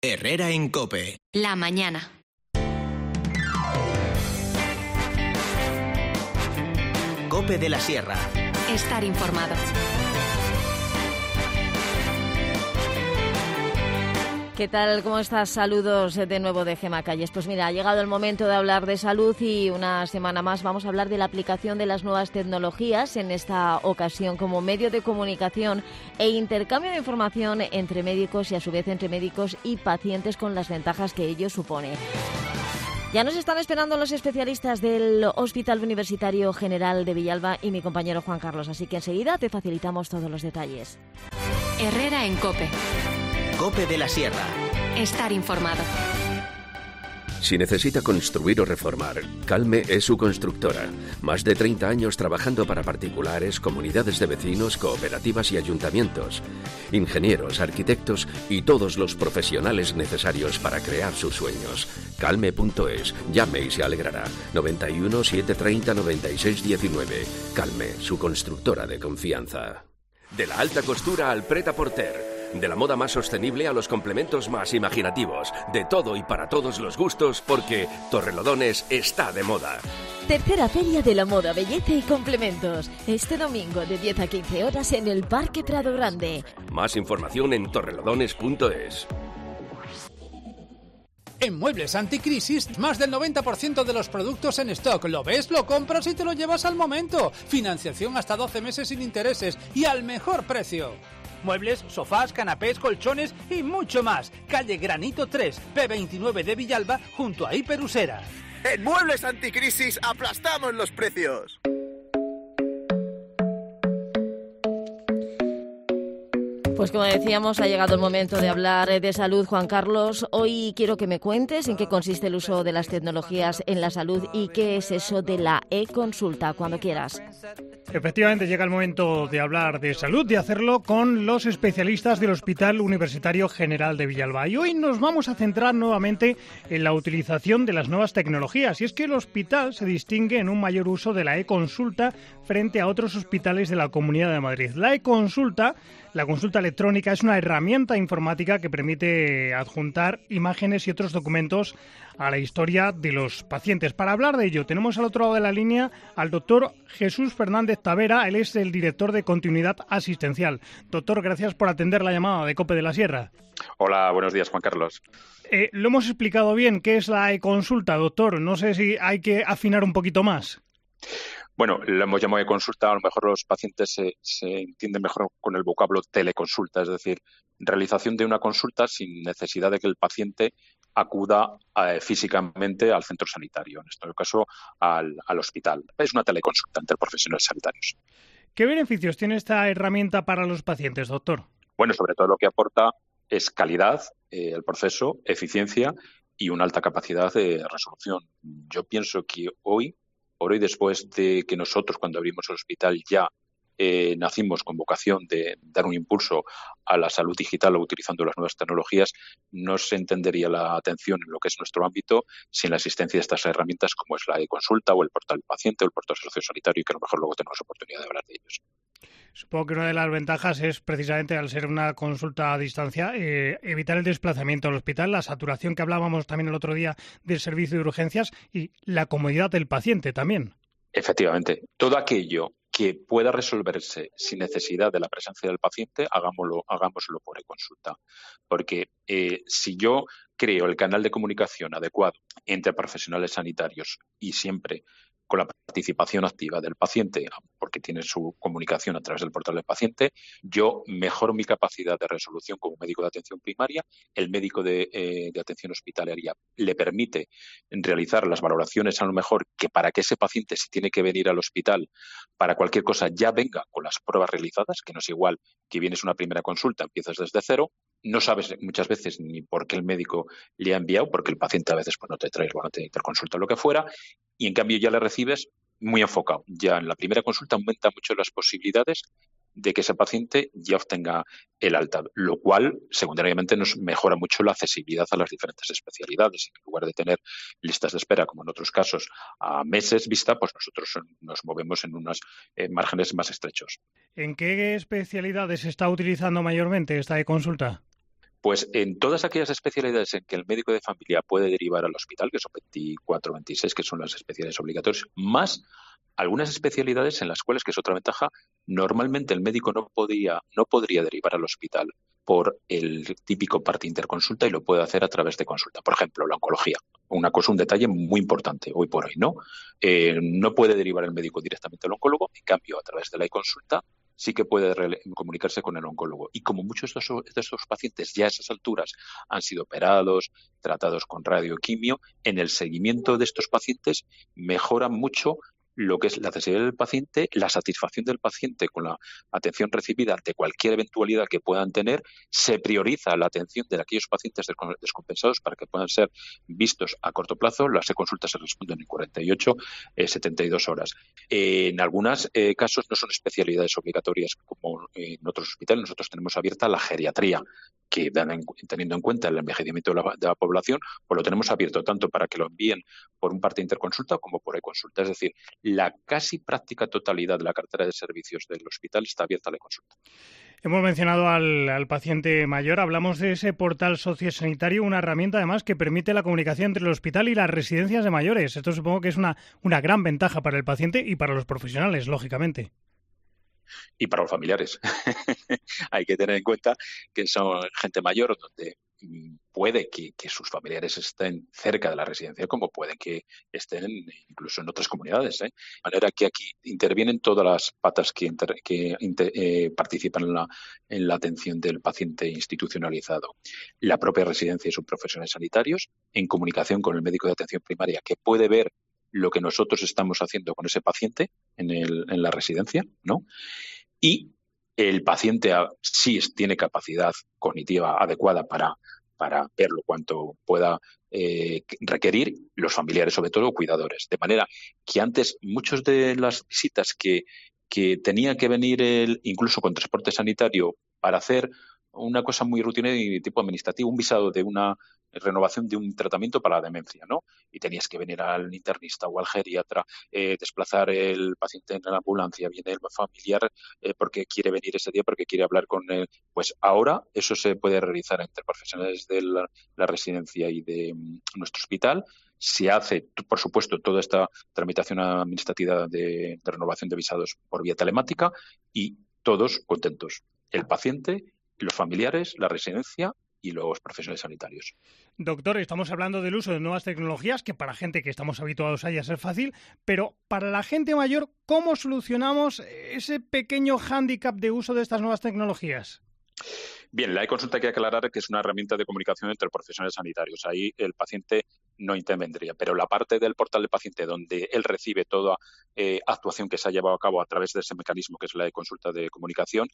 Herrera en COPE. La mañana. COPE de la Sierra. Estar informado. ¿Qué tal? ¿Cómo estás? Saludos de nuevo de Gemma Calles. Pues mira, ha llegado el momento de hablar de salud y una semana más vamos a hablar de la aplicación de las nuevas tecnologías, en esta ocasión como medio de comunicación e intercambio de información entre médicos y a su vez entre médicos y pacientes, con las ventajas que ello supone. Ya nos están esperando los especialistas del Hospital Universitario General de Villalba y mi compañero Juan Carlos, así que enseguida te facilitamos todos los detalles. Herrera en COPE. COPE de la Sierra. Estar informado. Si necesita construir o reformar, Calme es su constructora. Más de 30 años trabajando para particulares, comunidades de vecinos, cooperativas y ayuntamientos. Ingenieros, arquitectos y todos los profesionales necesarios para crear sus sueños. Calme.es. Llame y se alegrará. 91 730 96 19. Calme, su constructora de confianza. De la alta costura al prêt-à-porter. De la moda más sostenible a los complementos más imaginativos. De todo y para todos los gustos, porque Torrelodones está de moda. Tercera Feria de la Moda, Belleza y Complementos. Este domingo de 10 a 15 horas en el Parque Prado Grande. Más información en torrelodones.es. En Muebles Anticrisis, más del 90% de los productos en stock. Lo ves, lo compras y te lo llevas al momento. Financiación hasta 12 meses sin intereses y al mejor precio. Muebles, sofás, canapés, colchones y mucho más. Calle Granito 3, P29 de Villalba, junto a Hiperusera. En Muebles Anticrisis aplastamos los precios. Pues como decíamos, ha llegado el momento de hablar de salud. Juan Carlos, hoy quiero que me cuentes en qué consiste el uso de las tecnologías en la salud y qué es eso de la e-consulta, cuando quieras. Efectivamente, llega el momento de hablar de salud, de hacerlo con los especialistas del Hospital Universitario General de Villalba. Y hoy nos vamos a centrar nuevamente en la utilización de las nuevas tecnologías. Y es que el hospital se distingue en un mayor uso de la e-consulta frente a otros hospitales de la Comunidad de Madrid. La e-consulta, la consulta electrónica, es una herramienta informática que permite adjuntar imágenes y otros documentos a la historia de los pacientes. Para hablar de ello, tenemos al otro lado de la línea al doctor Jesús Fernández Tavera. Él es el director de Continuidad Asistencial. Doctor, gracias por atender la llamada de COPE de la Sierra. Hola, buenos días, Juan Carlos. Lo hemos explicado bien. ¿Qué es la e-consulta, doctor? No sé si hay que afinar un poquito más. Bueno, lo hemos llamado de consulta, a lo mejor los pacientes se entienden mejor con el vocablo teleconsulta, es decir, realización de una consulta sin necesidad de que el paciente acuda físicamente al centro sanitario, en este caso al hospital. Es una teleconsulta entre profesionales sanitarios. ¿Qué beneficios tiene esta herramienta para los pacientes, doctor? Bueno, sobre todo lo que aporta es calidad, el proceso, eficiencia y una alta capacidad de resolución. Yo pienso que hoy, después de que nosotros, cuando abrimos el hospital, ya nacimos con vocación de dar un impulso a la salud digital utilizando las nuevas tecnologías, no se entendería la atención en lo que es nuestro ámbito sin la existencia de estas herramientas como es la e-consulta o el portal del paciente o el portal sociosanitario, y que a lo mejor luego tenemos oportunidad de hablar de ellos. Supongo que una de las ventajas es precisamente, al ser una consulta a distancia, evitar el desplazamiento al hospital, la saturación que hablábamos también el otro día del servicio de urgencias y la comodidad del paciente también. Efectivamente, todo aquello que pueda resolverse sin necesidad de la presencia del paciente, hagámoslo por e-consulta. Porque si yo creo el canal de comunicación adecuado entre profesionales sanitarios y siempre con la participación activa del paciente, porque tiene su comunicación a través del portal del paciente, yo mejoro mi capacidad de resolución como médico de atención primaria. El médico de atención hospitalaria le permite realizar las valoraciones, a lo mejor, que para que ese paciente, si tiene que venir al hospital para cualquier cosa, ya venga con las pruebas realizadas, que no es igual que vienes a una primera consulta, empiezas desde cero. No sabes muchas veces ni por qué el médico le ha enviado, porque el paciente a veces pues no te trae, bueno, te interconsulta, lo que fuera, y en cambio ya le recibes muy enfocado. Ya en la primera consulta aumenta mucho las posibilidades de que ese paciente ya obtenga el alta, lo cual secundariamente nos mejora mucho la accesibilidad a las diferentes especialidades. En lugar de tener listas de espera, como en otros casos, a meses vista, pues nosotros nos movemos en unos márgenes más estrechos. ¿En qué especialidades se está utilizando mayormente esta e-consulta? Pues en todas aquellas especialidades en que el médico de familia puede derivar al hospital, que son 24 o 26, que son las especialidades obligatorias, más algunas especialidades en las cuales, que es otra ventaja, normalmente el médico no podría derivar al hospital por el típico parte interconsulta y lo puede hacer a través de consulta. Por ejemplo, la oncología. Un detalle muy importante hoy por hoy, ¿no? No puede derivar el médico directamente al oncólogo, en cambio, a través de la e-consulta sí que puede comunicarse con el oncólogo. Y como muchos de estos pacientes ya a esas alturas han sido operados, tratados con radioquimio, en el seguimiento de estos pacientes mejora mucho lo que es la accesibilidad del paciente, la satisfacción del paciente con la atención recibida ante cualquier eventualidad que puedan tener, se prioriza la atención de aquellos pacientes descompensados para que puedan ser vistos a corto plazo. Las consultas se responden en 48, 72 horas. En algunos casos no son especialidades obligatorias como en otros hospitales. Nosotros tenemos abierta la geriatría, que teniendo en cuenta el envejecimiento de la población, pues lo tenemos abierto tanto para que lo envíen por un parte interconsulta como por e-consulta. Es decir, la casi práctica totalidad de la cartera de servicios del hospital está abierta a la consulta. Hemos mencionado al paciente mayor, hablamos de ese portal sociosanitario, una herramienta además que permite la comunicación entre el hospital y las residencias de mayores. Esto supongo que es una gran ventaja para el paciente y para los profesionales, lógicamente. Y para los familiares. Hay que tener en cuenta que son gente mayor donde puede que sus familiares estén cerca de la residencia, como pueden que estén incluso en otras comunidades. De manera que aquí intervienen todas las patas que participan en la atención del paciente institucionalizado. La propia residencia y sus profesionales sanitarios, en comunicación con el médico de atención primaria, que puede ver lo que nosotros estamos haciendo con ese paciente en la residencia, ¿no? Y el paciente sí tiene capacidad cognitiva adecuada para verlo cuanto pueda requerir, los familiares sobre todo, cuidadores. De manera que antes muchas de las visitas que tenía que venir incluso con transporte sanitario para hacer una cosa muy rutinaria y de tipo administrativo, un visado de una renovación de un tratamiento para la demencia, ¿no? Y tenías que venir al internista o al geriatra, desplazar el paciente en la ambulancia, viene el familiar porque quiere venir ese día, porque quiere hablar con él. Pues ahora eso se puede realizar entre profesionales de la residencia y de nuestro hospital. Se hace, por supuesto, toda esta tramitación administrativa de renovación de visados por vía telemática y todos contentos. El paciente, los familiares, la residencia y los profesionales sanitarios. Doctor, estamos hablando del uso de nuevas tecnologías, que para gente que estamos habituados a ellas es fácil, pero para la gente mayor, ¿cómo solucionamos ese pequeño hándicap de uso de estas nuevas tecnologías? Bien, la e-consulta hay que aclarar que es una herramienta de comunicación entre profesionales sanitarios. Ahí el paciente no intervendría, pero la parte del portal del paciente donde él recibe toda actuación que se ha llevado a cabo a través de ese mecanismo que es la e-consulta de comunicación,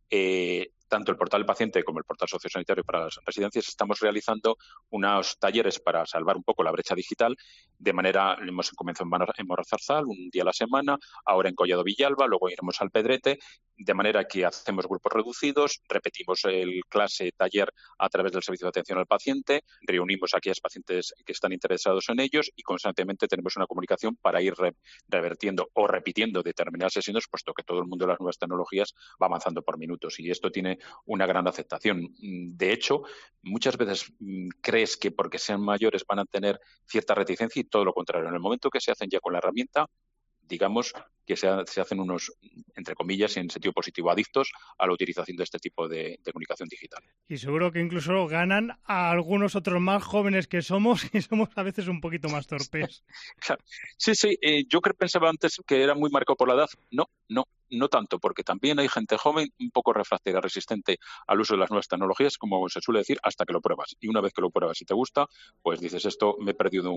tanto el portal del paciente como el portal sociosanitario para las residencias, estamos realizando unos talleres para salvar un poco la brecha digital. De manera, hemos comenzado en Morrazarzal, un día a la semana, ahora en Collado Villalba, luego iremos al Pedrete, de manera que hacemos grupos reducidos, repetimos el taller a través del servicio de atención al paciente, reunimos a aquellos pacientes que están interesados en ellos y constantemente tenemos una comunicación para ir revertiendo o repitiendo determinadas sesiones, puesto que todo el mundo de las nuevas tecnologías va avanzando por minutos y esto tiene una gran aceptación. De hecho, muchas veces crees que porque sean mayores van a tener cierta reticencia y todo lo contrario. En el momento que se hacen ya con la herramienta, digamos que se hacen unos, entre comillas, en sentido positivo, adictos a la utilización de este tipo de comunicación digital. Y seguro que incluso ganan a algunos otros más jóvenes que somos a veces un poquito más torpes. Sí, yo pensaba antes que era muy marcado por la edad. No tanto, porque también hay gente joven un poco refractaria, resistente al uso de las nuevas tecnologías, como se suele decir, hasta que lo pruebas. Y una vez que lo pruebas y te gusta, pues dices, esto me he perdido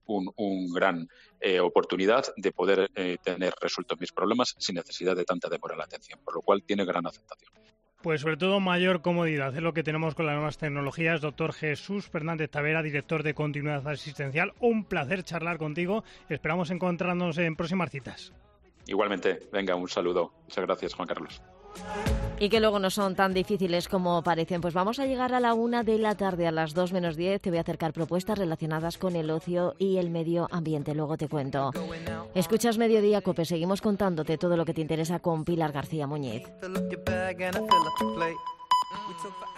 un gran oportunidad de poder tener resueltos mis problemas sin necesidad de tanta demora en la atención, por lo cual tiene gran aceptación. Pues sobre todo mayor comodidad es lo que tenemos con las nuevas tecnologías. Doctor Jesús Fernández Tavera, director de Continuidad Asistencial, un placer charlar contigo. Esperamos encontrarnos en próximas citas. Igualmente, venga, un saludo. Muchas gracias, Juan Carlos. Y que luego no son tan difíciles como parecen. Pues vamos a llegar a la 1 de la tarde, a las 2 menos 10. Te voy a acercar propuestas relacionadas con el ocio y el medio ambiente. Luego te cuento. Escuchas Mediodía Cope. Seguimos contándote todo lo que te interesa con Pilar García Muñiz.